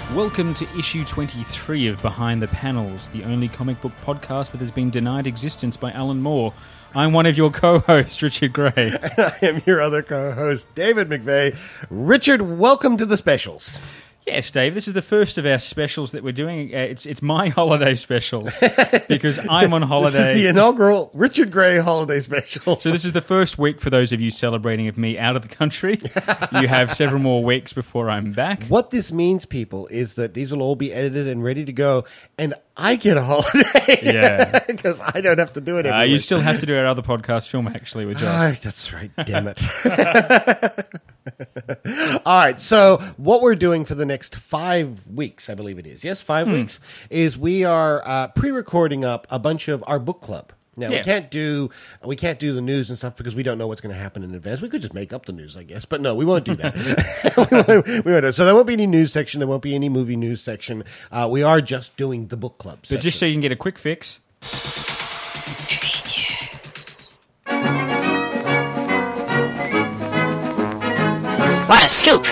Welcome to issue 23 of Behind the Panels, the only comic book podcast that has been denied existence by Alan Moore. I'm one of your co-hosts, Richard Gray. And I am your other co-host, David McVeigh. Richard, welcome to the specials. Yes, Dave, this is the first of our specials that we're doing. It's my holiday specials because I'm on holiday. This is the inaugural Richard Gray holiday special. So this is the first week for those of you celebrating of me out of the country. You have several more weeks before I'm back. What this means, people, is that these will all be edited and ready to go, and I get a holiday. Yeah. Because I don't have to do it every You week. still have to do our other podcast, Film Actually, with John. That's right, damn it. All right, so what we're doing for the next 5 weeks, I believe it is, yes, 5 weeks, is we are pre-recording up a bunch of our book club. Now, we can't do the news and stuff because we don't know what's going to happen in advance. We could just make up the news, I guess, but no, we won't do that. we won't. So there won't be any news section. There won't be any movie news section. We are just doing the book club section. But just so you can get a quick fix. What a scoop!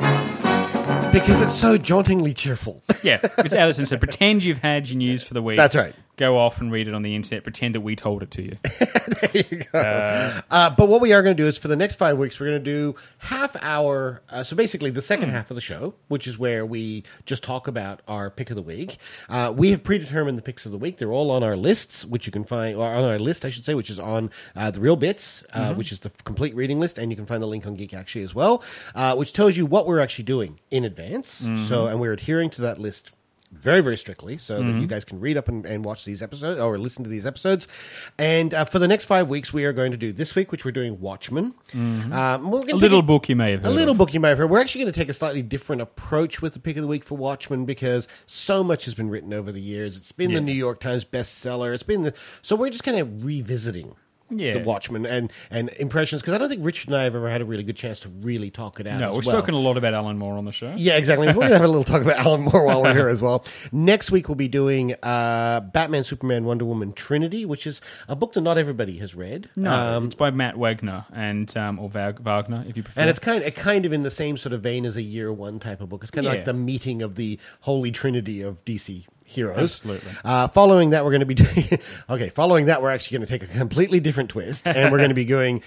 Because it's so jauntingly cheerful. Yeah, it's Alison said, pretend you've had your news for the week. That's right. Go off and read it on the internet. Pretend that we told it to you. There you go. But what we are going to do is for the next 5 weeks, we're going to do half hour. So basically the second half of the show, which is where we just talk about our pick of the week. We have predetermined the picks of the week. They're all on our lists, which you can find, or on our list, I should say, which is on The Real Bits, which is the complete reading list. And you can find the link on Geek Actually as well, which tells you what we're actually doing in advance. So, and we're adhering to that list very, very strictly, so that you guys can read up and watch these episodes or listen to these episodes. And for the next 5 weeks, we are going to do this week, which we're doing Watchmen. A little book you may have heard. A little book you may have heard. We're actually going to take a slightly different approach with the pick of the week for Watchmen because so much has been written over the years. It's been the New York Times bestseller. It's been so we're just kind of revisiting the Watchmen and impressions, because I don't think Richard and I have ever had a really good chance to really talk it out. No, we've spoken a lot about Alan Moore on the show. Yeah, exactly. We're going to have a little talk about Alan Moore while we're here as well. Next week, we'll be doing Batman, Superman, Wonder Woman, Trinity, which is a book that not everybody has read. No, it's by Matt Wagner, and or Wagner, if you prefer. And it's kind of in the same sort of vein as a year one type of book. It's kind of like the meeting of the Holy Trinity of DC heroes. Absolutely. Following that, we're going to be doing. Following that, we're actually going to take a completely different twist, and we're going to be doing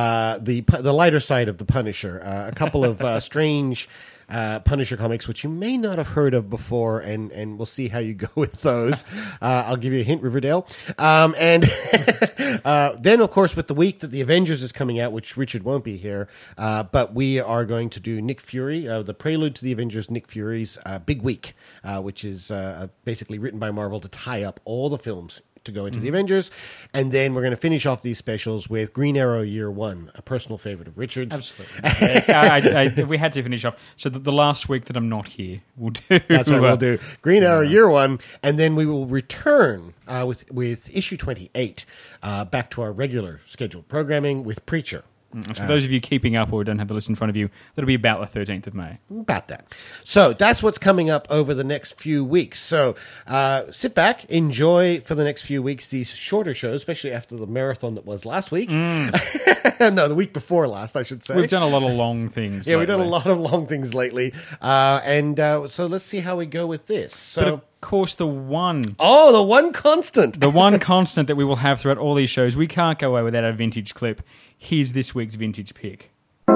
the lighter side of the Punisher. A couple of strange Punisher comics, which you may not have heard of before, and we'll see how you go with those. I'll give you a hint, Riverdale. And then, of course, with the week that the Avengers is coming out, which Richard won't be here, but we are going to do Nick Fury, the prelude to the Avengers, Nick Fury's Big Week, which is basically written by Marvel to tie up all the films to go into the Avengers. And then we're going to finish off these specials with Green Arrow Year One, a personal favorite of Richard's. Absolutely. We had to finish off. So the last week that I'm not here, we'll do. That's right, we'll do Green Arrow Year One, and then we will return with issue 28 back to our regular scheduled programming with Preacher. So for those of you keeping up or don't have the list in front of you, that'll be about the 13th of May. About that. So that's what's coming up over the next few weeks. So sit back, enjoy for the next few weeks these shorter shows, especially after the marathon that was last week. No, the week before last, I should say. We've done a lot of long things lately. We've done a lot of long things lately. So let's see how we go with this. So, but of course, the one constant. The one constant that we will have throughout all these shows, we can't go away without a vintage clip. Here's this week's vintage pick.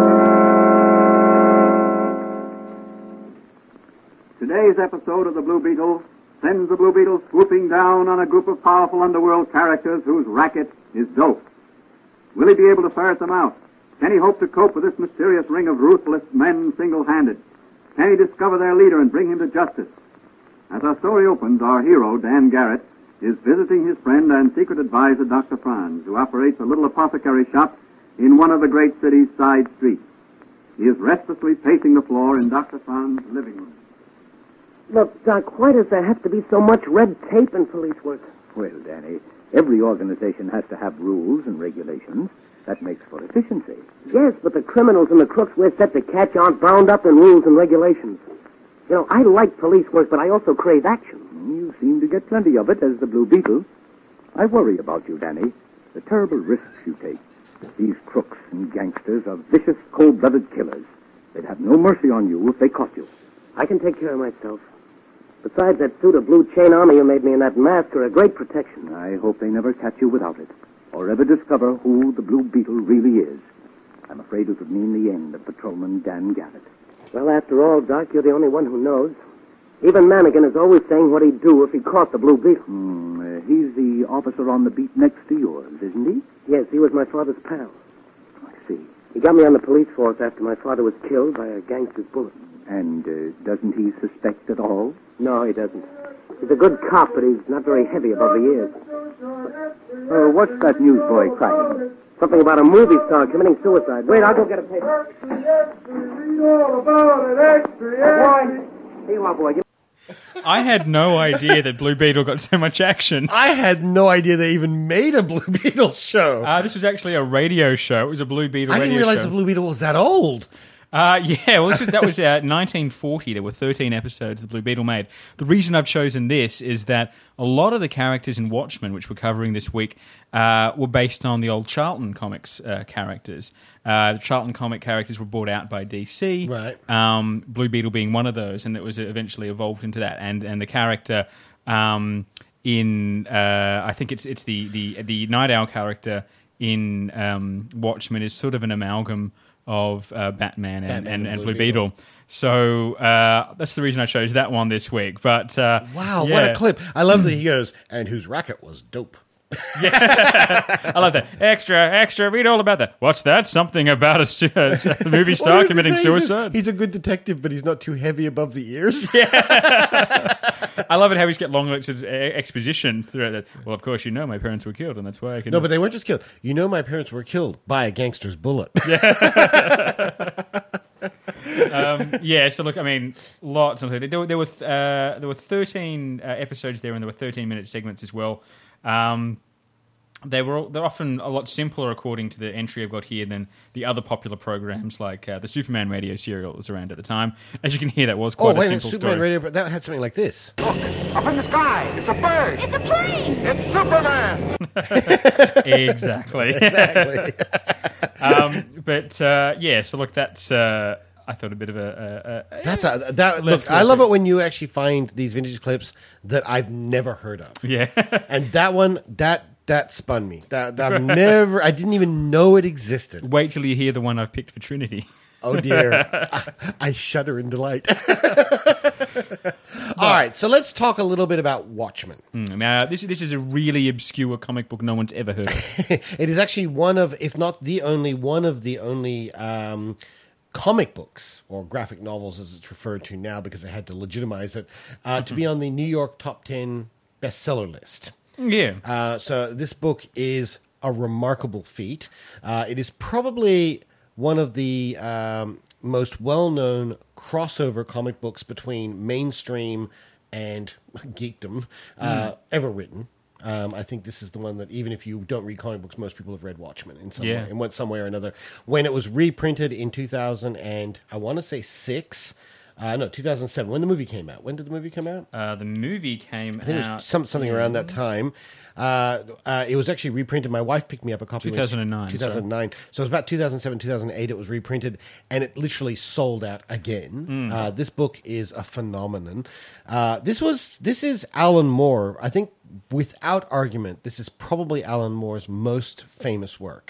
Today's episode of the Blue Beetle sends the Blue Beetle swooping down on a group of powerful underworld characters whose racket is dope. Will he be able to ferret them out? Can he hope to cope with this mysterious ring of ruthless men single-handed? Can he discover their leader and bring him to justice? As our story opens, our hero, Dan Garrett, is visiting his friend and secret advisor, Dr. Franz, who operates a little apothecary shop in one of the great city's side streets. He is restlessly pacing the floor in Dr. Franz's living room. Look, Doc, why does there have to be so much red tape in police work? Well, Danny, every organization has to have rules and regulations. That makes for efficiency. Yes, but the criminals and the crooks we're set to catch aren't bound up in rules and regulations. You know, I like police work, but I also crave action. You seem to get plenty of it as the Blue Beetle. I worry about you, Danny. The terrible risks you take. These crooks and gangsters are vicious, cold-blooded killers. They'd have no mercy on you if they caught you. I can take care of myself. Besides, that suit of blue chain armor you made me and that mask are a great protection. I hope they never catch you without it, or ever discover who the Blue Beetle really is. I'm afraid it would mean the end of Patrolman Dan Garrett. Well, after all, Doc, you're the only one who knows. Even Mannigan is always saying what he'd do if he caught the Blue Beetle. He's the officer on the beat next to yours, isn't he? Yes, he was my father's pal. I see. He got me on the police force after my father was killed by a gangster's bullet. And doesn't he suspect at all? No, he doesn't. He's a good cop, but he's not very heavy above the ears. What's that newsboy crying? Something about a movie star committing suicide. Wait, I'll go get a paper. Boy, here you are, boy. I had no idea that Blue Beetle got so much action. I had no idea they even made a Blue Beetle show. This was actually a radio show. It was a Blue Beetle radio show. I didn't realize the Blue Beetle was that old. Yeah, well, that was 1940. There were 13 episodes the Blue Beetle made. The reason I've chosen this is that a lot of the characters in Watchmen, which we're covering this week, were based on the old Charlton Comics characters. The Charlton comic characters were brought out by DC, right? Blue Beetle being one of those, and it was eventually evolved into that. And the character in I think it's the Night Owl character in Watchmen is sort of an amalgam of Batman and Blue Beetle. So that's the reason I chose that one this week. But wow, what a clip. I love that he goes, and whose racket was dope. I love that. Extra, read all about that. What's that? Something about a movie star committing suicide. He's a good detective, but he's not too heavy above the ears. I love it how he's got long exposition throughout that. Well, of course, my parents were killed, and that's why I can... No, but they weren't just killed. My parents were killed by a gangster's bullet. So look, I mean, lots of... There were 13 episodes there, and there were 13-minute segments as well. They're often a lot simpler according to the entry I've got here than the other popular programs like the Superman radio serial that was around at the time. As you can hear, that was quite a simple Superman story. radio, but that had something like this. Look, up in the sky, it's a bird. It's a plane! It's Superman! Exactly. So look, that's... I thought a bit of Look, I love it when you actually find these vintage clips that I've never heard of. Yeah. And that one, that spun me. I didn't even know it existed. Wait till you hear the one I've picked for Trinity. Oh dear. I shudder in delight. All right, so let's talk a little bit about Watchmen. Now, this is a really obscure comic book no one's ever heard of. It is actually one of, if not the only, comic books, or graphic novels as it's referred to now because they had to legitimize it, to be on the New York Top 10 bestseller list. Yeah. So this book is a remarkable feat. It is probably one of the most well-known crossover comic books between mainstream and geekdom ever written. I think this is the one that, even if you don't read comic books, most people have read Watchmen in some way or another. When it was reprinted in 2000 and I want to say 2007, when the movie came out. When did the movie come out? The movie came out... I think it was something around that time. It was actually reprinted. My wife picked me up a copy. 2009. 2009. So it was about 2007, 2008. It was reprinted, and it literally sold out again. This book is a phenomenon. This is Alan Moore. I think, without argument, this is probably Alan Moore's most famous work.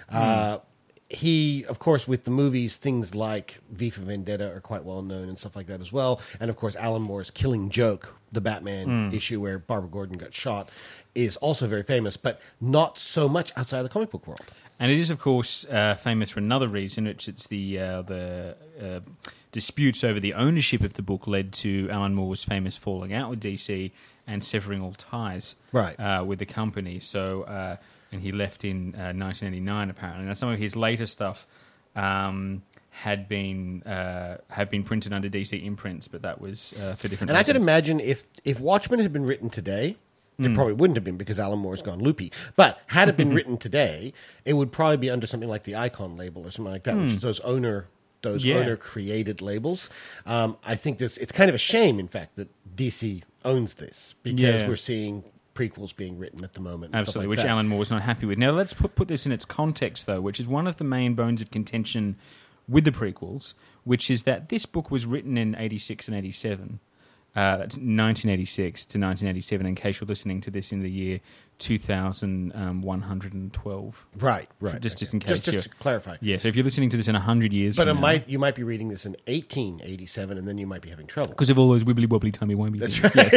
He, of course, with the movies, things like V for Vendetta are quite well known and stuff like that as well. And, of course, Alan Moore's Killing Joke, the Batman issue where Barbara Gordon got shot, is also very famous, but not so much outside the comic book world. And it is, of course, famous for another reason, which it's the disputes over the ownership of the book led to Alan Moore's famous falling out with DC and severing all ties with the company. So... and he left in 1989, apparently. Now, some of his later stuff had been printed under DC imprints, but that was for different reasons. And I could imagine if Watchmen had been written today, it probably wouldn't have been because Alan Moore's gone loopy. But had it been written today, it would probably be under something like the Icon label or something like that, which is those owner-created labels. I think it's kind of a shame, in fact, that DC owns this because we're seeing prequels being written at the moment. Absolutely, which Alan Moore was not happy with. Now, let's put this in its context, though, which is one of the main bones of contention with the prequels, which is that this book was written in 86 and 87. That's 1986 to 1987, in case you're listening to this in the year 2112. Right. Just in case. Just to clarify. Yeah, so if you're listening to this in 100 years But from now, you might be reading this in 1887, and then you might be having trouble. because of all those wibbly-wobbly timey-wimey things. right.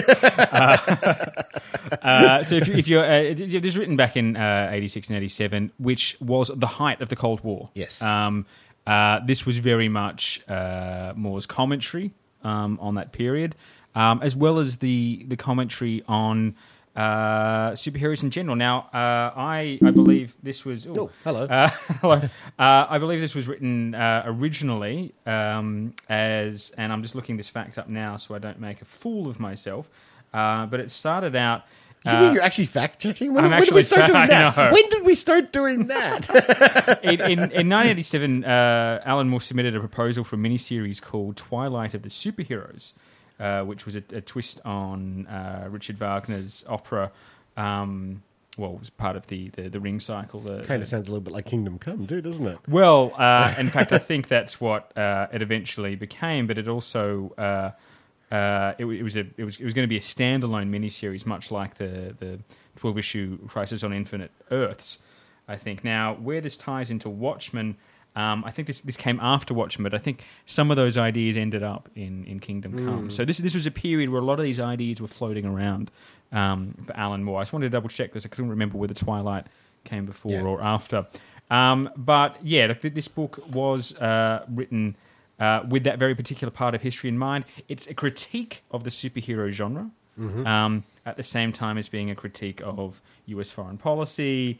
Yes. So if you're... this was written back in 86 and 87, which was the height of the Cold War. Yes. This was very much Moore's commentary on that period, as well as the commentary on superheroes in general. Now, I believe this was... Oh, hello. Hello. I believe this was written originally as... And I'm just looking this fact up now so I don't make a fool of myself. But it started out... You mean you're actually fact-checking? When I'm did we actually start doing that? no. When did we start doing that? In 1987, Alan Moore submitted a proposal for a miniseries called Twilight of the Superheroes, which was a twist on Richard Wagner's opera. It was part of the Ring cycle. Kind of sounds a little bit like Kingdom Come, too, doesn't it? Well, in fact, I think that's what it eventually became, but it also... It was going to be a standalone miniseries, much like the 12-issue Crisis on Infinite Earths, I think. Now, where this ties into Watchmen, I think this came after Watchmen, but I think some of those ideas ended up in Kingdom Come. So this was a period where a lot of these ideas were floating around for Alan Moore. I just wanted to double-check this. I couldn't remember whether Twilight came before or after. But, yeah, this book was written... with that very particular part of history in mind. It's a critique of the superhero genre, at the same time as being a critique of US foreign policy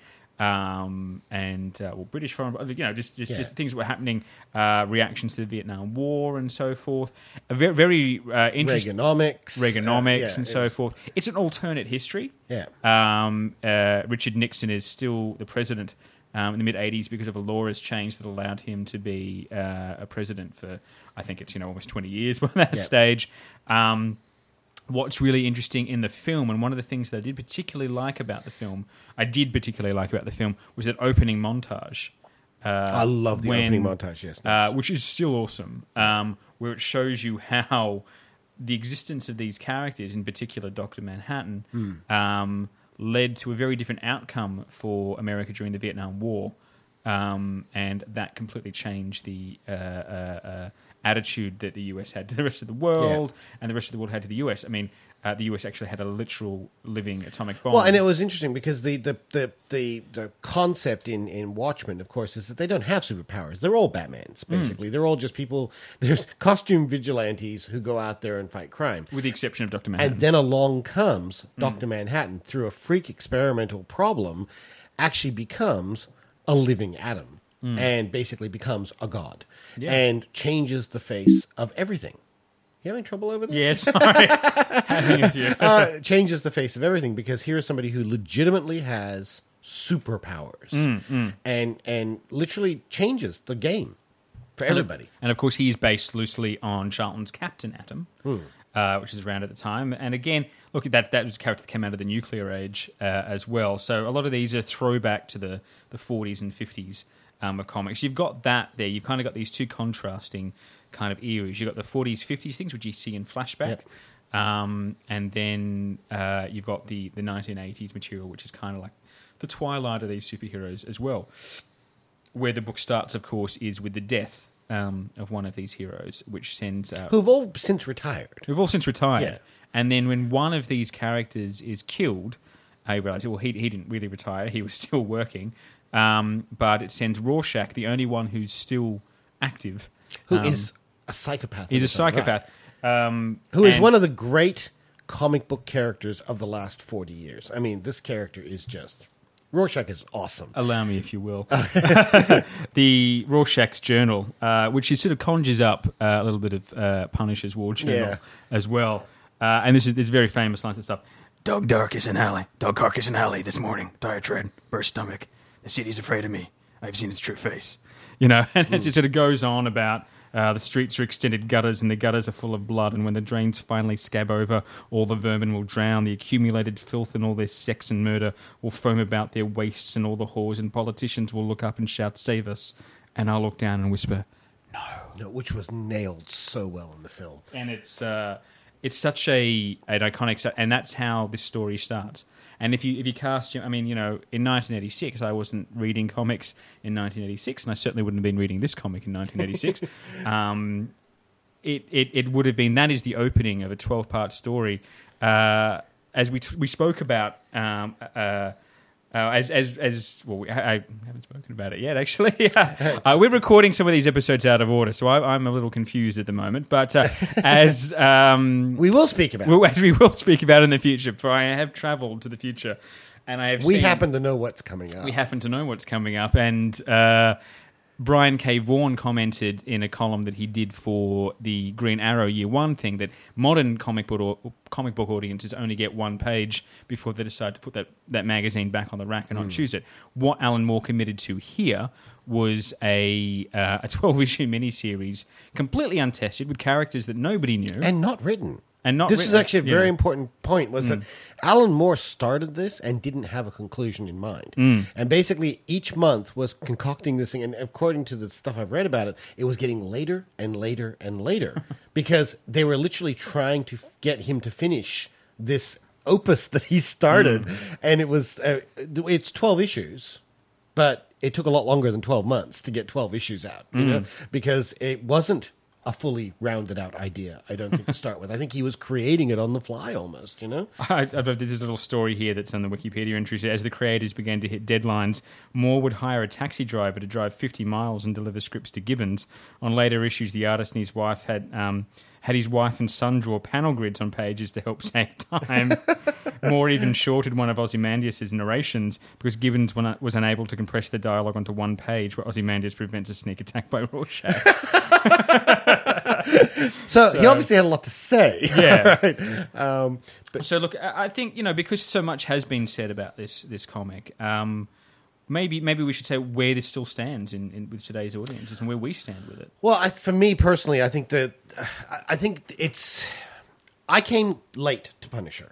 and British foreign, just things that were happening, reactions to the Vietnam War and so forth. A very, very interesting Reaganomics and so forth. It's an alternate history. Yeah. Richard Nixon is still the president. In the mid-'80s, because of a law has changed that allowed him to be a president for, I think it's almost 20 years by that stage. What's really interesting in the film, and one of the things that I did particularly like about the film, was that opening montage. I love the opening montage, yes. Which is still awesome, where it shows you how the existence of these characters, in particular Dr. Manhattan, led to a very different outcome for America during the Vietnam War, and that completely changed the attitude that the US had to the rest of the world, and the rest of the world had to the US. I mean, the US actually had a literal living atomic bomb. Well, and it was interesting because the concept in Watchmen, of course, is that they don't have superpowers. They're all Batmans, basically. They're all just people. There's costume vigilantes who go out there and fight crime. With the exception of Dr. Manhattan. And then along comes Dr. Manhattan, through a freak experimental problem, actually becomes a living atom and basically becomes a god and changes the face of everything. You having trouble over there? Yeah, sorry. Having a few. Changes the face of everything because here's somebody who legitimately has superpowers and literally changes the game for everybody. And of course, he's based loosely on Charlton's Captain Atom, which is around at the time. And again, look, that was a character that came out of the nuclear age as well. So a lot of these are throwback to the 40s and 50s of comics. You've got that there. You've kind of got these two contrasting kind of eras. You've got the 40s, 50s things, which you see in flashback. And then you've got the 1980s material, which is kind of like the twilight of these superheroes as well. Where the book starts, of course, is with the death of one of these heroes, which sends... who've all since retired. Yeah. And then when one of these characters is killed, I realised, well, he didn't really retire. He was still working. But it sends Rorschach, the only one who's still active. Who is a psychopath. He's a psychopath. Right. Who is one of the great comic book characters of the last 40 years. I mean, this character is just... Rorschach is awesome. Allow me, if you will. The Rorschach's Journal, which he sort of conjures up a little bit of Punisher's War Journal as well. And this is very famous lines and stuff. Dog carcass in alley this morning. Dire tread, burst stomach. The city's afraid of me. I've seen its true face. And it just sort of goes on about the streets are extended gutters and the gutters are full of blood, and when the drains finally scab over, all the vermin will drown. The accumulated filth and all their sex and murder will foam about their waists, and all the whores and politicians will look up and shout, "Save us." And I'll look down and whisper, "No." No, which was nailed so well in the film. And it's it's such an iconic, and that's how this story starts. And if you cast, I mean, in 1986, I wasn't reading comics in 1986, and I certainly wouldn't have been reading this comic in 1986. It would have been, that is the opening of a 12-part story. As we spoke about, I haven't spoken about it yet, actually. We're recording some of these episodes out of order, so I'm a little confused at the moment. But as we will speak about as we will speak about in the future, for I have travelled to the future, and I have. We happen to know what's coming up. We happen to know what's coming up, and Brian K. Vaughan commented in a column that he did for the Green Arrow Year 1 thing that modern comic book audiences only get one page before they decide to put that magazine back on the rack and not choose it. What Alan Moore committed to here was a 12-issue miniseries, completely untested, with characters that nobody knew. And not written. And this is actually a very important point, was that Alan Moore started this and didn't have a conclusion in mind. And basically each month was concocting this thing, and according to the stuff I've read about it, it was getting later and later and later because they were literally trying to get him to finish this opus that he started. And it was it's 12 issues, but it took a lot longer than 12 months to get 12 issues out, you know, because it wasn't a fully rounded out idea, I don't think, to start with. I think he was creating it on the fly almost, you know? I've got this little story here that's on the Wikipedia entry. So as the creators began to hit deadlines, Moore would hire a taxi driver to drive 50 miles and deliver scripts to Gibbons. On later issues, the artist and his wife had his wife and son draw panel grids on pages to help save time. Moore even shorted one of Ozymandias' narrations because Gibbons was unable to compress the dialogue onto one page where Ozymandias prevents a sneak attack by Rorschach. So he obviously had a lot to say. Yeah. Right? So look, I think, because so much has been said about this comic, maybe we should say where this still stands with today's audiences and where we stand with it. Well, for me personally, I think it's. I came late to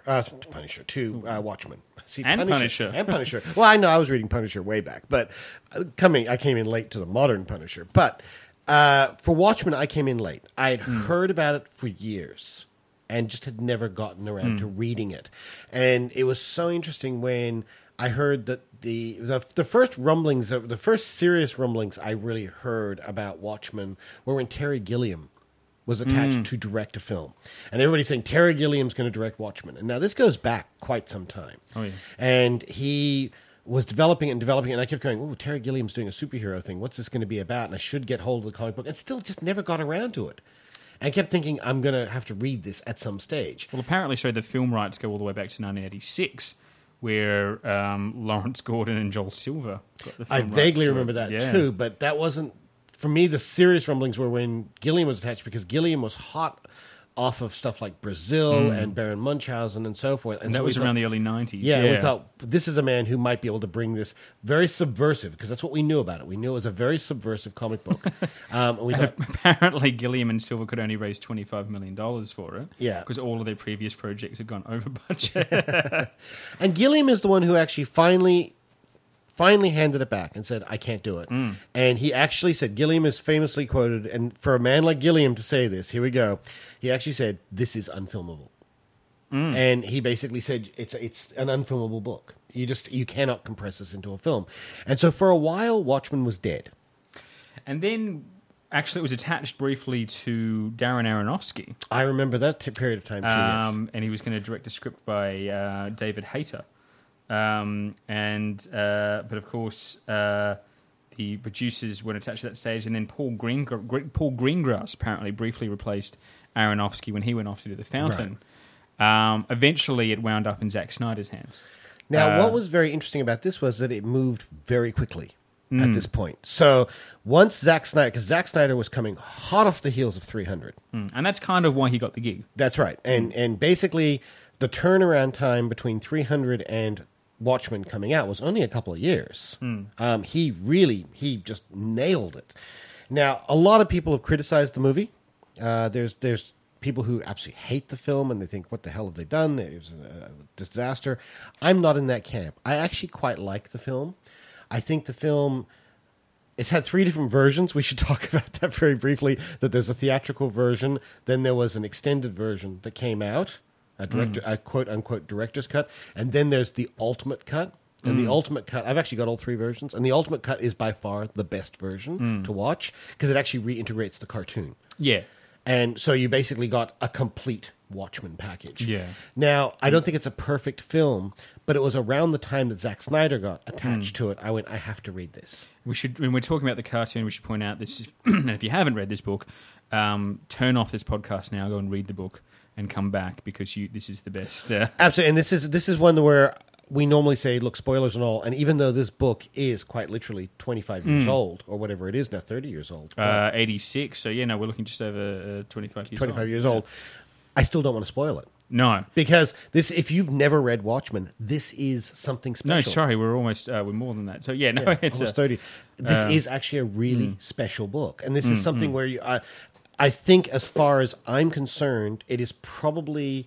Watchmen. See, Punisher. And Punisher. Well, I know I was reading Punisher way back, but I came in late to the modern Punisher. But for Watchmen, I came in late. I had heard about it for years and just had never gotten around to reading it. And it was so interesting when I heard that the first rumblings, the first serious rumblings I really heard about Watchmen were when Terry Gilliam was attached to direct a film. And everybody's saying Terry Gilliam's going to direct Watchmen. And now this goes back quite some time. Oh, yeah. And he was developing it, and I kept going, oh, Terry Gilliam's doing a superhero thing. What's this going to be about? And I should get hold of the comic book. And still just never got around to it. And I kept thinking, I'm going to have to read this at some stage. Well, apparently, so the film rights go all the way back to 1986, where Lawrence Gordon and Joel Silver got the film I vaguely remember that too, but that wasn't... For me, the serious rumblings were when Gilliam was attached, because Gilliam was hot off of stuff like Brazil and Baron Munchausen and so forth. And that was around the early 90s. Yeah, we thought, this is a man who might be able to bring this very subversive, because that's what we knew about it. We knew it was a very subversive comic book. We thought, apparently, Gilliam and Silver could only raise $25 million for it. Yeah. Because all of their previous projects had gone over budget. And Gilliam is the one who actually finally handed it back and said, I can't do it. And he actually said, Gilliam is famously quoted, and for a man like Gilliam to say this, here we go, he actually said, this is unfilmable. And he basically said, it's an unfilmable book. You cannot compress this into a film. And so for a while, Watchmen was dead. And then, actually, it was attached briefly to Darren Aronofsky. I remember that period of time too, yes. And he was going to direct a script by David Hayter. But of course, the producers weren't attached to that stage, and then Paul Greengrass apparently briefly replaced Aronofsky when he went off to do The Fountain. Right. Eventually, it wound up in Zack Snyder's hands. Now, what was very interesting about this was that it moved very quickly at this point. So once Zack Snyder, because Zack Snyder was coming hot off the heels of 300. And that's kind of why he got the gig. That's right. And basically, the turnaround time between 300 and Watchmen coming out was only a couple of years. He just nailed it. Now, a lot of people have criticized the movie. There's people who absolutely hate the film and they think, what the hell have they done? It was a disaster. I'm not in that camp. I actually quite like the film. I think the film it's had 3 different versions. We should talk about that very briefly. That there's a theatrical version, then there was an extended version that came out, a quote unquote director's cut, and then there's the ultimate cut. And the ultimate cut, I've actually got all 3 versions, and the ultimate cut is by far the best version to watch because it actually reintegrates the cartoon. Yeah. And so you basically got a complete Watchmen package. Yeah. Now, I don't think it's a perfect film, but it was around the time that Zack Snyder got attached to it. I went, I have to read this. We should, when we're talking about the cartoon, we should point out this. And if you haven't read this book, turn off this podcast now, go and read the book, and come back because this is the best. Absolutely, and this is one where we normally say, look, spoilers and all, and even though this book is quite literally 25 years old, or whatever it is now, 30 years old. 86, so we're looking just over 25 years 25 old. years old. I still don't want to spoil it. No. Because if you've never read Watchmen, this is something special. No, sorry, we're almost, we're more than that. So it's almost 30. This is actually a really special book. And this is something where I think as far as I'm concerned, it is probably,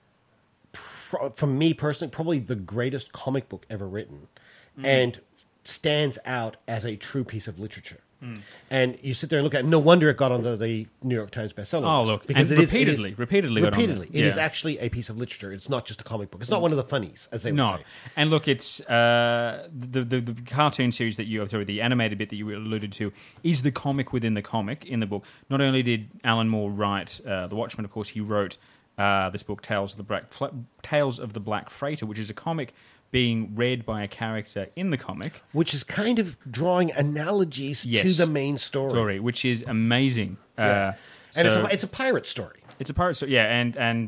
for me personally, probably the greatest comic book ever written. And stands out as a true piece of literature. And you sit there and look at it. No wonder it got onto the New York Times bestseller list. Oh, look. Because and repeatedly got on there. It is actually a piece of literature. It's not just a comic book. It's not one of the funnies, as they would say. And look, it's the cartoon series the animated bit that you alluded to is the comic within the comic in the book. Not only did Alan Moore write The Watchmen, of course, he wrote this book, Tales of the Black Freighter, which is a comic being read by a character in the comic. Which is kind of drawing analogies to the main story. Which is amazing. Yeah. And it's a pirate story. It's a pirate story, and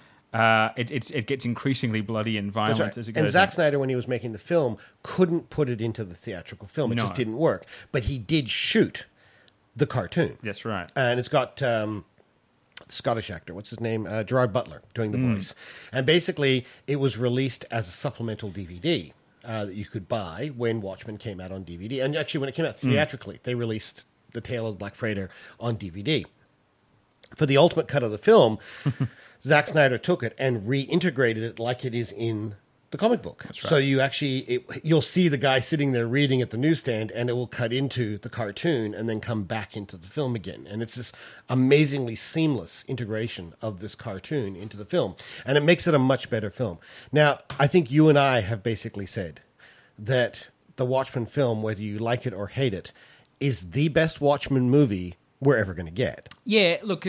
it gets increasingly bloody and violent as it goes. And Zack Snyder, when he was making the film, couldn't put it into the theatrical film. It just didn't work. But he did shoot the cartoon. That's right. And it's got... Scottish actor, what's his name? Gerard Butler doing the voice. And basically, it was released as a supplemental DVD that you could buy when Watchmen came out on DVD. And actually, when it came out theatrically, they released The Tale of the Black Freighter on DVD. For the ultimate cut of the film, Zack Snyder took it and reintegrated it like it is in the comic book. That's right. So you'll see the guy sitting there reading at the newsstand, and it will cut into the cartoon and then come back into the film again. And it's this amazingly seamless integration of this cartoon into the film. And it makes it a much better film. Now, I think you and I have basically said that the Watchmen film, whether you like it or hate it, is the best Watchmen movie we're ever going to get. Yeah, look,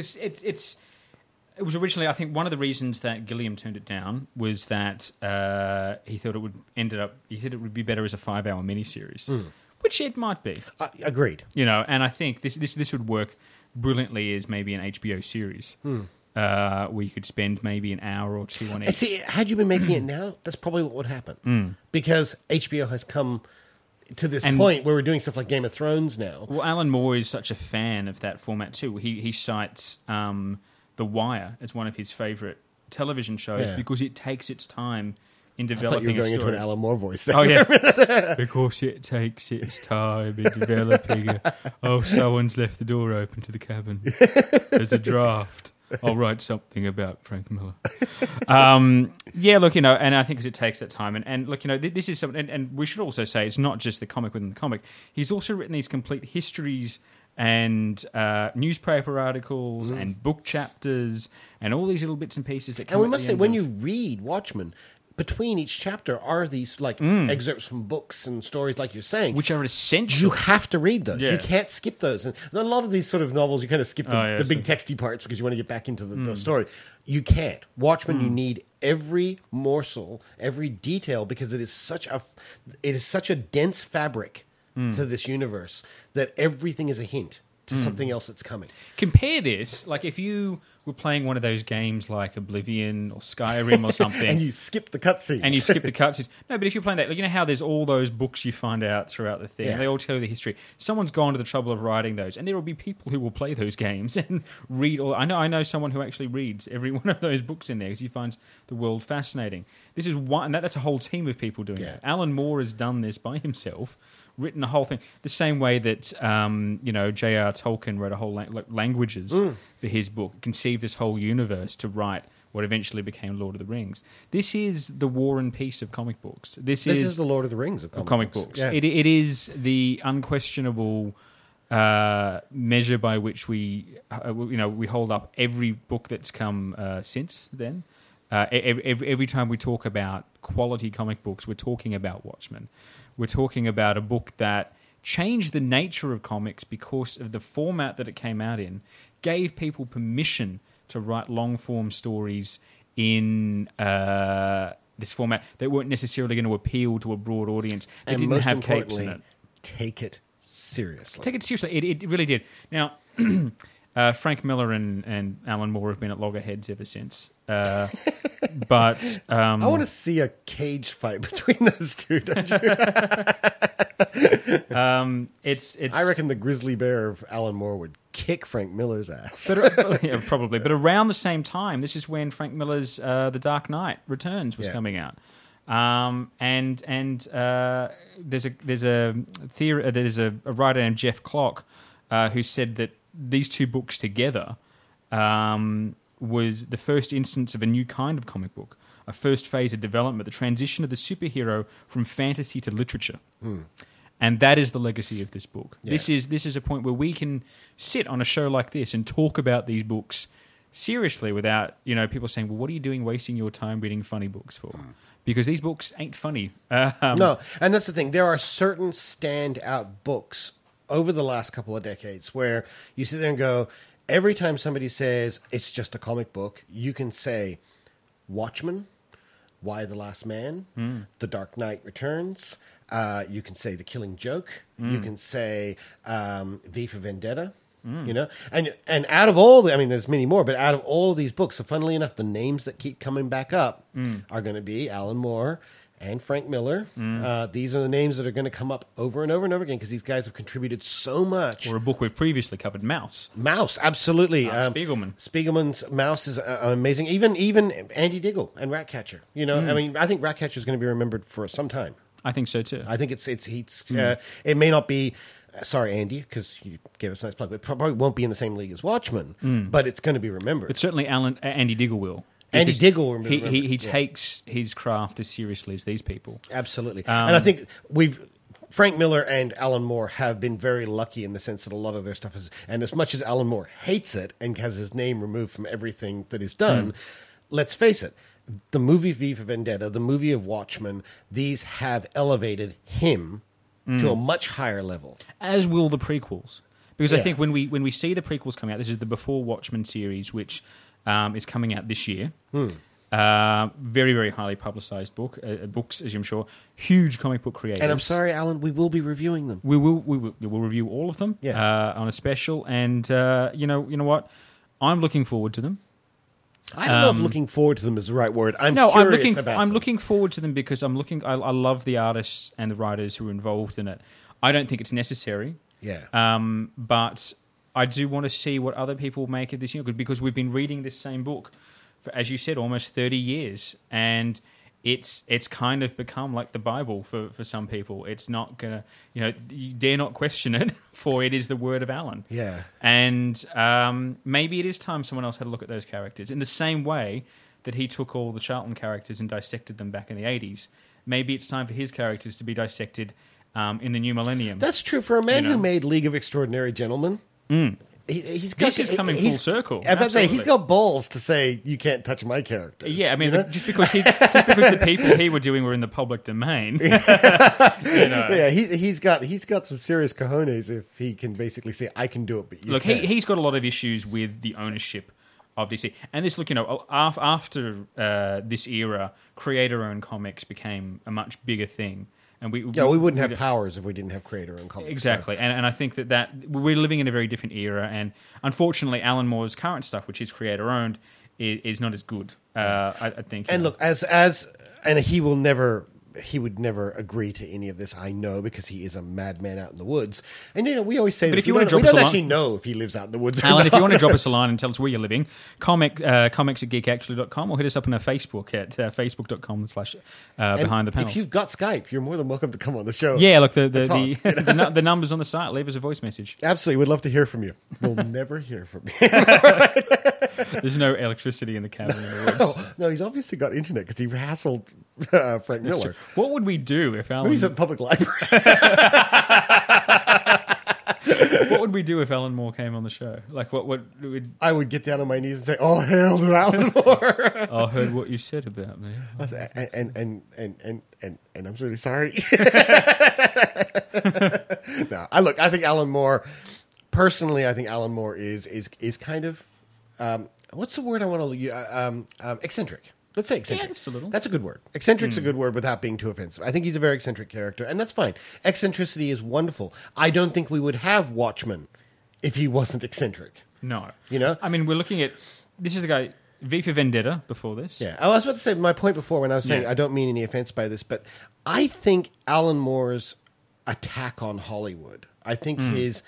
it was originally, I think, one of the reasons that Gilliam turned it down was that he thought he said it would be better as a 5-hour miniseries, which it might be. Agreed. And I think this would work brilliantly as maybe an HBO series, where you could spend maybe an hour or two on it. See, had you been making it now, that's probably what would happen. Because HBO has come to this point where we're doing stuff like Game of Thrones now. Well, Alan Moore is such a fan of that format too. He cites The Wire as one of his favourite television shows because it takes its time in developing a story. I thought you were going into an Alan Moore voice there. Oh, yeah. Because it takes its time in developing someone's left the door open to the cabin. There's a draft. I'll write something about Frank Miller. And I think because it takes that time. And look, this is something, and we should also say it's not just the comic within the comic. He's also written these complete histories and newspaper articles and book chapters and all these little bits and pieces that come. And we must say, when you read Watchmen, between each chapter are these excerpts from books and stories, like you're saying, which are essential. You have to read those. Yeah. You can't skip those. And a lot of these sort of novels, you kind of skip the big texty parts because you want to get back into the story. You can't. Watchmen, you need every morsel, every detail, because it is such a dense fabric to this universe that everything is a hint to something else that's coming. Compare this, like if you were playing one of those games like Oblivion or Skyrim or something. And you skip the cutscenes. No, but if you're playing that, you know how there's all those books you find out throughout the thing, and they all tell you the history. Someone's gone to the trouble of writing those, and there will be people who will play those games and read all. I know someone who actually reads every one of those books in there because he finds the world fascinating. This is one, and that's a whole team of people doing that. Alan Moore has done this by himself. Written a whole thing the same way that J.R. Tolkien wrote a whole languages for his book, conceived this whole universe to write what eventually became Lord of the Rings. This is the War and Peace of comic books. This is the Lord of the Rings of comic books. Yeah. It is the unquestionable measure by which we hold up every book that's come since then. Every time we talk about quality comic books, we're talking about Watchmen. We're talking about a book that changed the nature of comics because of the format that it came out in, gave people permission to write long-form stories in this format that weren't necessarily going to appeal to a broad audience that and didn't most have capes in it. Take it seriously. Take it seriously. It really did. Now, Frank Miller and Alan Moore have been at loggerheads ever since. But I want to see a cage fight between those two, don't you? It's. I reckon the grizzly bear of Alan Moore would kick Frank Miller's ass. Yeah, probably. But around the same time, this is when Frank Miller's The Dark Knight Returns was coming out. There's a writer named Jeff Clock who said that these two books together was the first instance of a new kind of comic book, a first phase of development, the transition of the superhero from fantasy to literature. And that is the legacy of this book. Yeah. This is a point where we can sit on a show like this and talk about these books seriously without people saying, well, what are you doing wasting your time reading funny books for? Because these books ain't funny. No, and that's the thing. There are certain standout books over the last couple of decades where you sit there and go, every time somebody says it's just a comic book, you can say Watchmen, Why the Last Man, The Dark Knight Returns. You can say The Killing Joke. You can say V for Vendetta. And out of all there's many more, but out of all of these books, so funnily enough, the names that keep coming back up are going to be Alan Moore and Frank Miller. These are the names that are going to come up over and over and over again because these guys have contributed so much. Or a book we've previously covered, Mouse. Mouse, absolutely. Spiegelman. Spiegelman's Mouse is amazing. Even Andy Diggle and Ratcatcher. I think Ratcatcher is going to be remembered for some time. I think so too. I think it may not be. Sorry, Andy, because you gave us a nice plug. It probably won't be in the same league as Watchmen, but it's going to be remembered. But certainly Andy Diggle will. Andy Diggle will remember. He takes his craft as seriously as these people. Absolutely. And I think Frank Miller and Alan Moore have been very lucky in the sense that a lot of their stuff is, and as much as Alan Moore hates it and has his name removed from everything that is done, let's face it, the movie V for Vendetta, the movie of Watchmen, these have elevated him to a much higher level. As will the prequels. Because I think when we see the prequels coming out, this is the Before Watchmen series, which is coming out this year. Very, very highly publicized books, as I'm sure. Huge comic book creators. And I'm sorry, Alan, we will be reviewing them. We will review all of them on a special. And you know what? I'm looking forward to them. I don't know if looking forward to them is the right word. I'm looking forward to them because I love the artists and the writers who are involved in it. I don't think it's necessary. Yeah. But I do want to see what other people make of this because we've been reading this same book for, as you said, almost 30 years, and it's kind of become like the Bible for some people. It's not gonna, you dare not question it, for it is the word of Alan. Yeah. And maybe it is time someone else had a look at those characters in the same way that he took all the Charlton characters and dissected them back in the 80s. Maybe it's time for his characters to be dissected in the new millennium. That's true for a man who made League of Extraordinary Gentlemen. This is coming full circle. I bet say he's got balls to say you can't touch my characters. Yeah, I mean, just because the people he were doing were in the public domain. Yeah, he's got some serious cojones if he can basically say I can do it, but you look, can't. he's got a lot of issues with the ownership of DC. And this, after this era, creator-owned comics became a much bigger thing. And we wouldn't have powers if we didn't have creator-owned comics. Exactly, so. And I think that we're living in a very different era, and unfortunately, Alan Moore's current stuff, which is creator-owned, is not as good. I think. And look, as he will never he would never agree to any of this. I know, because he is a madman out in the woods. And we always say, But this, if you we want to don't drop us a line- actually know if he lives out in the woods. Or Alan, if not. you want to drop us a line and tell us where you're living, comics at geekactually.com, or hit us up on our Facebook at facebook.com/behind the panels. If you've got Skype, you're more than welcome to come on the show. Yeah, look, the talk. numbers on the site. Leave us a voice message. Absolutely, we'd love to hear from you. We'll never hear from you. There's no electricity in the cabin in the woods. No, he's obviously got internet because he hassled Frank Miller. What would we do if Alan? Maybe he's at the public library. What would we do if Alan Moore came on the show? Like, what would? I would get down on my knees and say, "Oh, hail to Alan Moore!" I heard what you said about me. and I'm really sorry. No, I think Alan Moore. Personally, I think Alan Moore is kind of what's the word I want to use? Eccentric. Let's say eccentric. Yeah, just a little. That's a good word. Eccentric's a good word without being too offensive. I think he's a very eccentric character, and that's fine. Eccentricity is wonderful. I don't think we would have Watchmen if he wasn't eccentric. No, I mean, we're looking at this is a guy V for Vendetta before this. Yeah, I was about to say my point before when I was saying Yeah. I don't mean any offense by this, but I think Alan Moore's attack on Hollywood. I think his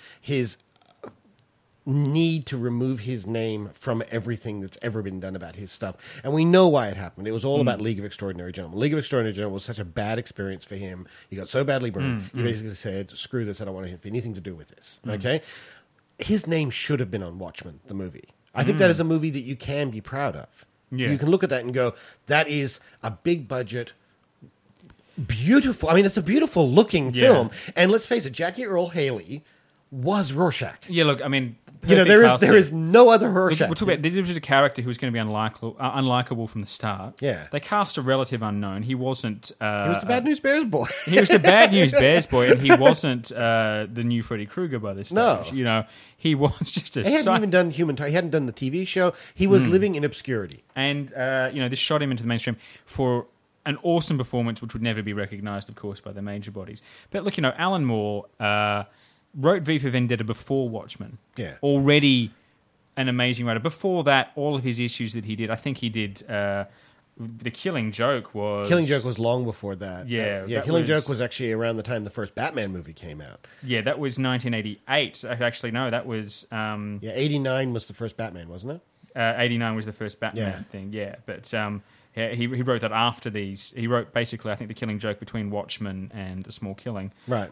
need to remove his name from everything that's ever been done about his stuff. And we know why it happened. It was all about League of Extraordinary Gentlemen. League of Extraordinary Gentlemen was such a bad experience for him. He got so badly burned. He basically said, screw this, I don't want to have anything to do with this. Okay? His name should have been on Watchmen, the movie. I think that is a movie that you can be proud of. Yeah. You can look at that and go, that is a big budget, beautiful. I mean, it's a beautiful looking film. And let's face it, Jackie Earle Haley was Rorschach. Yeah, look, I mean, There is no other Rorschach. We'll talk about this. Was a character who was going to be unlikable from the start. Yeah. They cast a relative unknown. He wasn't. He was the Bad News Bears boy. He was the Bad News Bears boy, and he wasn't the new Freddy Krueger by this stage. No. He was just a. He hadn't even done He hadn't done the TV show. He was living in obscurity. And this shot him into the mainstream for an awesome performance, which would never be recognised, of course, by the major bodies. But look, Alan Moore wrote V for Vendetta before Watchmen. Yeah. Already an amazing writer. Before that, all of his issues that he did, I think he did. The Killing Joke was. Killing Joke was long before that. Yeah, that Killing was- Joke was actually around the time the first Batman movie came out. Yeah, that was 1988. Actually, no, that was. 89 was the first Batman, wasn't it? 89 was the first Batman Yeah. thing, yeah. But he wrote that after these. He wrote basically, I think, The Killing Joke between Watchmen and A Small Killing. Right.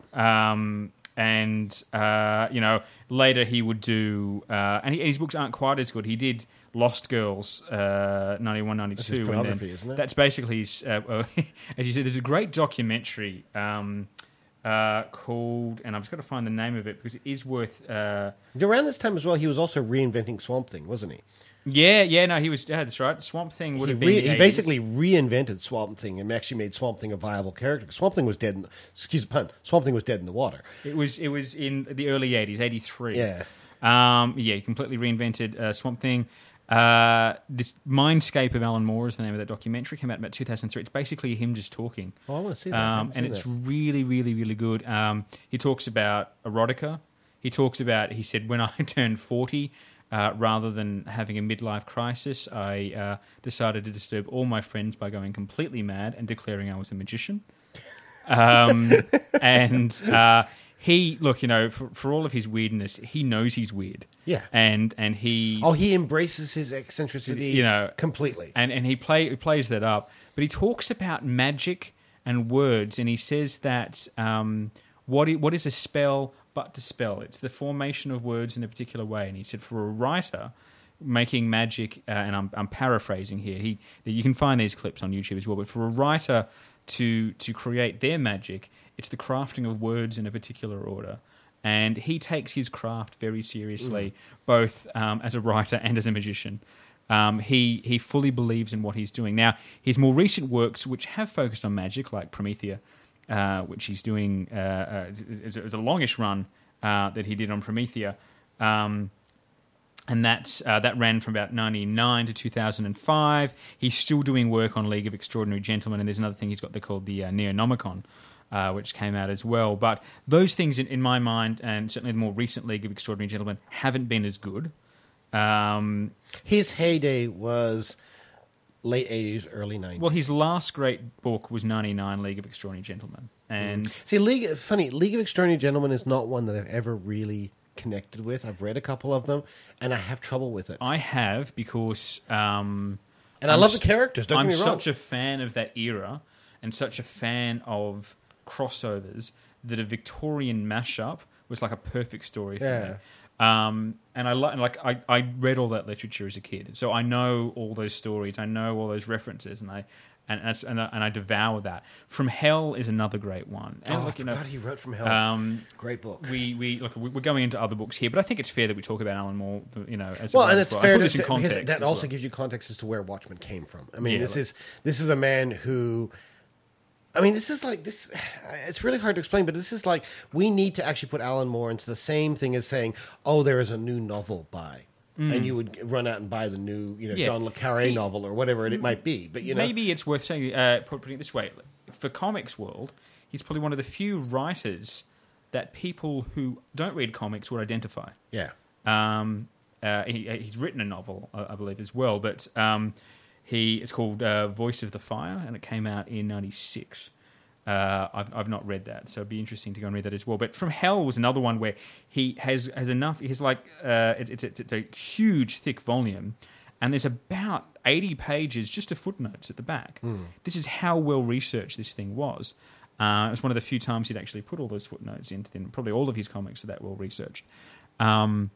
Later he would do, and his books aren't quite as good. He did Lost Girls, 91, 92. That's his pornography, isn't it? That's basically his, as you said, there's a great documentary called, and I've just got to find the name of it because it is worth... Around this time as well, he was also reinventing Swamp Thing, wasn't he? he was, that's right. Swamp Thing would have been the He 80s. basically reinvented Swamp Thing and actually made Swamp Thing a viable character. 'Cause Swamp Thing was dead. Excuse the pun. Swamp Thing was dead in the water. It was in the early 80s, 83. Yeah. He completely reinvented Swamp Thing. This Mindscape of Alan Moore is the name of that documentary. Came out about 2003. It's basically him just talking. Oh, I want to see that. I haven't And seen it's that. really, really, really good. He talks about erotica. He said, when I turned 40, rather than having a midlife crisis, I decided to disturb all my friends by going completely mad and declaring I was a magician. He, for all of his weirdness, he knows he's weird. Yeah. And he... he embraces his eccentricity completely. And he plays that up. But he talks about magic and words, and he says that what is a spell but to spell? It's the formation of words in a particular way. And he said for a writer making magic, and I'm paraphrasing here, you can find these clips on YouTube as well, but for a writer to create their magic, it's the crafting of words in a particular order. And he takes his craft very seriously, both as a writer and as a magician. He fully believes in what he's doing. Now, his more recent works, which have focused on magic, like Promethea, which he's doing, it's a longish run that he did on Promethea, and that ran from about 1999 to 2005. He's still doing work on League of Extraordinary Gentlemen, and there's another thing he's got called the Neonomicon, which came out as well. But those things, in my mind, and certainly the more recent League of Extraordinary Gentlemen, haven't been as good. His heyday was late 80s, early 90s. Well, his last great book was 99 League of Extraordinary Gentlemen. And See, League of Extraordinary Gentlemen is not one that I've ever really connected with. I've read a couple of them, and I have trouble with it. I have because... And I love the characters, don't I'm get me wrong. such a fan of that era and such a fan of crossovers that a Victorian mashup was like a perfect story for me. And I read all that literature as a kid, so I know all those stories, I know all those references, and I devour that. From Hell is another great one. And I forgot he wrote From Hell. Great book. We're going into other books here, but I think it's fair that we talk about Alan Moore. As well, well, and it's I fair put this in because context. that as also well. gives you context as to where Watchmen came from. I mean, Yeah, this is a man who. I mean, this is like this. It's really hard to explain, but this is like we need to actually put Alan Moore into the same thing as saying, "Oh, there is a new novel by," and you would run out and buy the new, John le Carré novel or whatever it might be. But maybe it's worth saying, putting it this way: for comics world, he's probably one of the few writers that people who don't read comics would identify. Yeah. He's written a novel, I believe, as well, but. It's called Voice of the Fire, and it came out in 96. I've not read that, so it'd be interesting to go and read that as well. But From Hell was another one where he has enough. He's like it's a huge, thick volume, and there's about 80 pages just of footnotes at the back. This is how well researched this thing was. It was one of the few times he'd actually put all those footnotes into them. Probably all of his comics are that well researched. When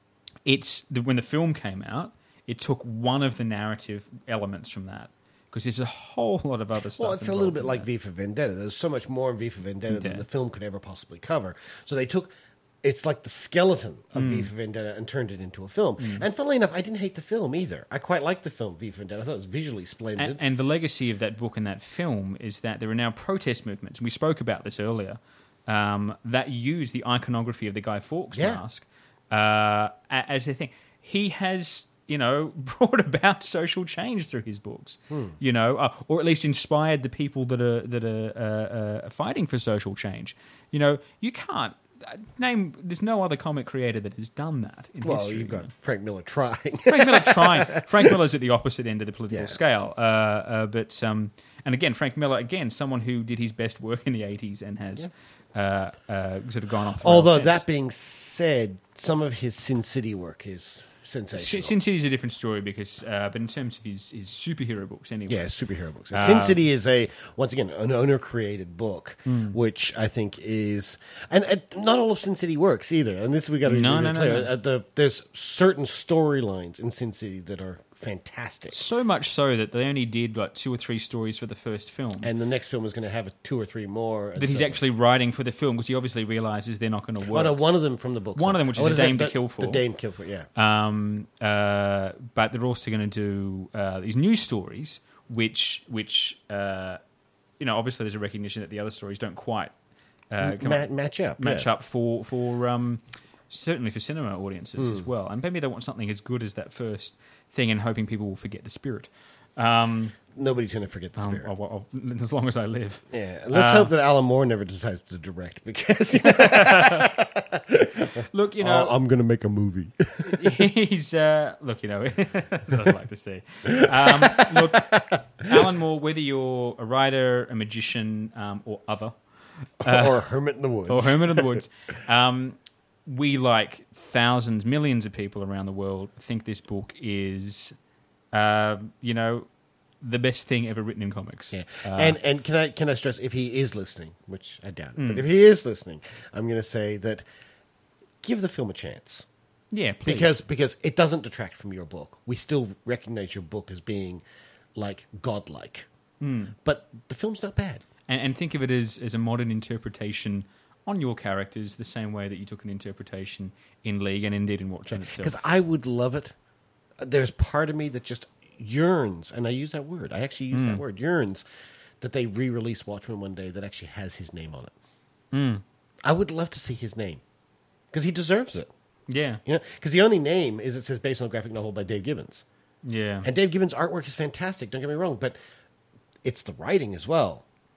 the film came out. It took one of the narrative elements from that because there's a whole lot of other stuff. Well, it's a little bit like V for Vendetta. There's so much more in V for Vendetta than the film could ever possibly cover. So they took, it's like the skeleton of V for Vendetta and turned it into a film. And funnily enough, I didn't hate the film either. I quite liked the film V for Vendetta. I thought it was visually splendid. And the legacy of that book and that film is that there are now protest movements. And we spoke about this earlier. That use the iconography of the Guy Fawkes mask as a thing. He has... brought about social change through his books, or at least inspired the people that are fighting for social change. You can't name. There's no other comic creator that has done that in history. You've got Frank Miller trying. Frank Miller trying. Frank Miller's at the opposite end of the political scale. And again, Frank Miller, someone who did his best work in the 80s and has sort of gone off the rails Although since. that being said, some of his Sin City work is sensational. Sin City is a different story because, but in terms of his superhero books, anyway. Yeah, superhero books. Sin City is once again an owner-created book, which I think is, and not all of Sin City works either. And this we got to be clear. No. There's certain storylines in Sin City that are fantastic. So much so that they only did like 2 or 3 stories for the first film. And the next film is going to have 2 or 3 more. That he's actually writing for the film because he obviously realizes they're not going to work. Oh, no, one of them from the book. One of them, which is A Dame to Kill For. The Dame to Kill For, yeah. But they're also going to do these new stories, which obviously there's a recognition that the other stories don't quite match up for certainly for cinema audiences as well. And maybe they want something as good as that first thing and hoping people will forget the spirit. Nobody's going to forget the spirit. As long as I live. Yeah. Let's hope that Alan Moore never decides to direct because... Look, I'm going to make a movie. He's... look, that I'd like to see. Look, Alan Moore, whether you're a writer, a magician, or other... or a hermit in the woods. We, like thousands, millions of people around the world, think this book is, the best thing ever written in comics. Yeah. And can I stress, if he is listening, which I doubt it, but if he is listening, I'm going to say that give the film a chance. Yeah, please. Because it doesn't detract from your book. We still recognize your book as being, like, godlike. But the film's not bad. And think of it as a modern interpretation on your characters, the same way that you took an interpretation in League and indeed in Watchmen itself. Because I would love it. There's part of me that just yearns, and I use that word. I actually use that word, yearns, that they re-release Watchmen one day that actually has his name on it. I would love to see his name because he deserves it. Yeah. Because the only name is it says based on a graphic novel by Dave Gibbons. Yeah. And Dave Gibbons' artwork is fantastic, don't get me wrong, but it's the writing as well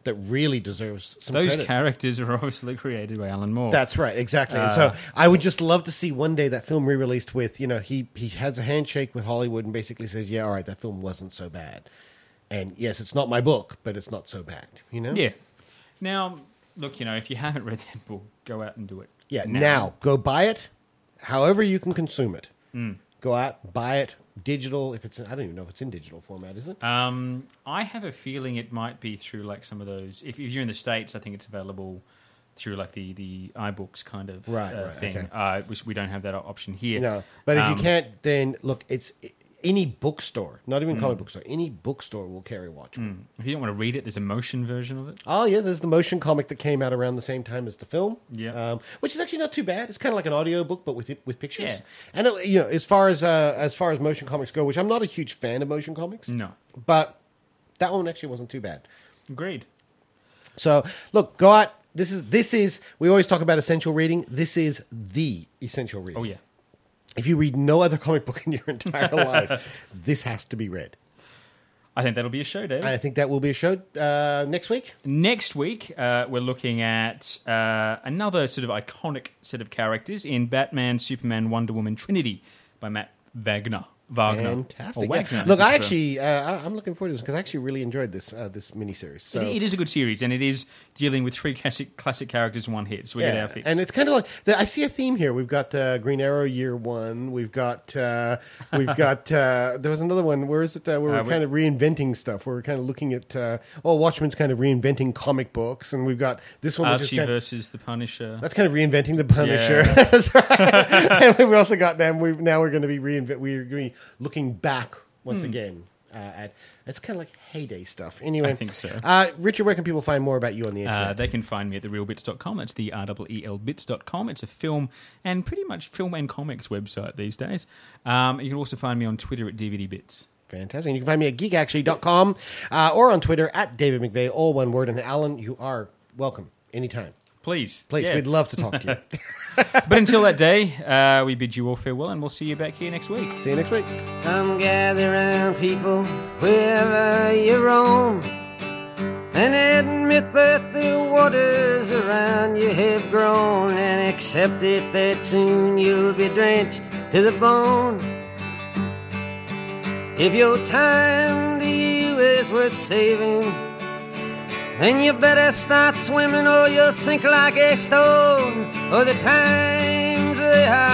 that really deserves some Those credit. characters are obviously created by Alan Moore. That's right, exactly. And so I would just love to see one day that film re-released with, he has a handshake with Hollywood and basically says, yeah, all right, that film wasn't so bad. And yes, it's not my book, but it's not so bad, Yeah. Now, look, if you haven't read that book, go out and do it. Yeah, now go buy it, however you can consume it. Go out, buy it, digital. If it's, I don't even know if it's in digital format, is it? I have a feeling it might be through like some of those. If you're in the States, I think it's available through like the iBooks kind of thing. okay. Which we don't have that option here. No, but if you can't, then look, it's any bookstore, not even comic book store, any bookstore will carry Watchmen. If you don't want to read it, there's a motion version of it. Oh yeah, there's the motion comic that came out around the same time as the film. Yeah. Which is actually not too bad. It's kind of like an audio book, but with pictures. Yeah. And as far as motion comics go, which I'm not a huge fan of motion comics. No. But that one actually wasn't too bad. Agreed. So look, go out. This is. We always talk about essential reading. This is the essential reading. Oh yeah. If you read no other comic book in your entire life, this has to be read. I think that'll be a show, David. I think that will be a show next week. Next week, we're looking at another sort of iconic set of characters in Batman, Superman, Wonder Woman, Trinity by Matt Wagner. Fantastic. Or Wagner, yeah. Look, I I think actually, I'm looking forward to this because I actually really enjoyed this miniseries. So. It is a good series, and it is dealing with three classic characters in one hit, so we get our fix. And it's kind of like I see a theme here. We've got Green Arrow Year One. We've got there was another one. Where is it? Where we're kind of reinventing stuff. Where we're kind of looking at Watchmen's kind of reinventing comic books, and we've got this one, Archie versus the Punisher. That's kind of reinventing the Punisher. Yeah. That's right. And we've also got them. We're going to be We're going to be looking back once again at it's kind of like heyday stuff. Anyway, I think so. Richard, where can people find more about you on the internet? They can find me at therealbits.com. It's the REELbits.com. It's a film and pretty much film and comics website these days. You can also find me on Twitter at DVDBits. Fantastic. And you can find me at geekactually.com or on Twitter at David McVeigh, all one word. And Alan, you are welcome anytime. Please. Yeah. We'd love to talk to you. But until that day, we bid you all farewell, and we'll see you back here next week. See you next week. Come gather round, people, wherever you roam, and admit that the waters around you have grown, and accept it that soon you'll be drenched to the bone. If your time to you is worth saving, then you better start swimming or you'll sink like a stone, or the times they are